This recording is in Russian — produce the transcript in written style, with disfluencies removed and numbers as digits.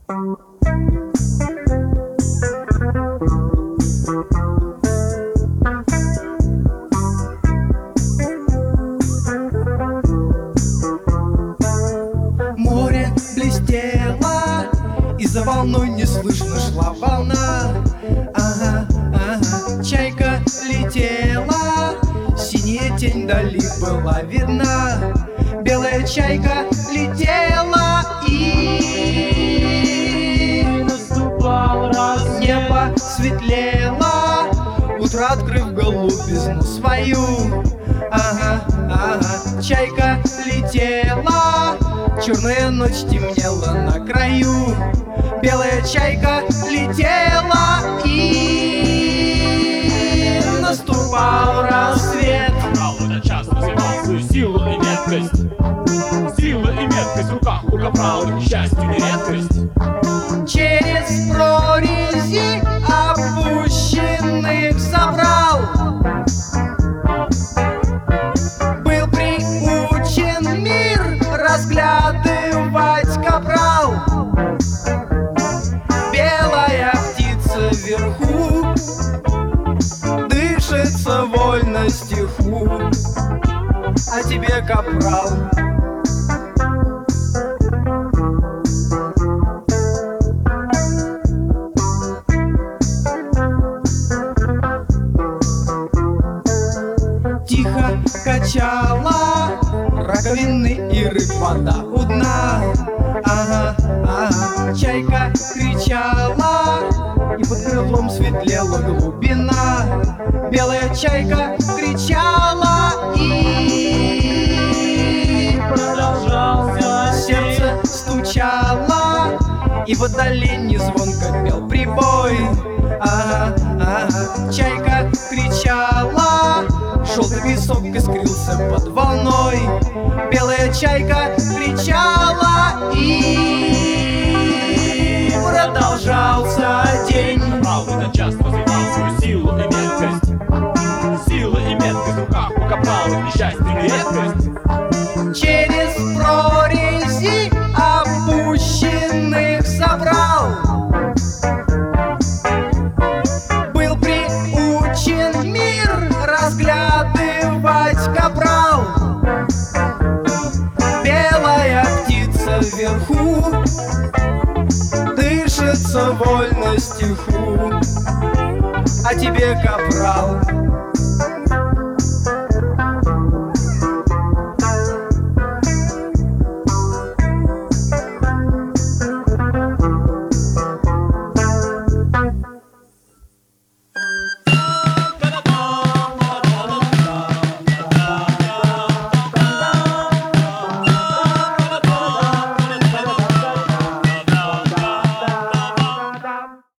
Море блестело, и за волной неслышно шла волна. Ага, ага, чайка летела, синяя тень вдали была видна. Белая чайка летела, и наступал рассвет. небо светлело, утро открыв голубизну свою. Ага, ага, чайка летела, черная ночь темнела на краю. Белая чайка летела, и наступал рассвет. Брал в этот час, развивал свою силу и меткость. Сила и меткость в руках у капрала, к счастью, не редкость. Через прорези опущенных собрал. Был приучен мир разглядывать капрал. Белая птица вверху дышится вольно стиху. А тебе, капрал, тихо качала раковины и рыб вода у дна. Ага, ага, чайка кричала, и под крылом светлела глубина. Белая чайка кричала, и Продолжался сердце стучало, и в отдалении звонко пел прибой. Ага, ага, чайка кричала, желтый песок искрился под волной. Белая чайка кричала, и продолжался день. Брал в этот час, развивал свою силу и меткость. Сила и меткость в руках у капрала, к счастью, не редкость. Через прорези опущенных собрал. Был приучен мир разглядывать капрал. Белая птица вверху дышится вольно стиху. А тебе, капрал,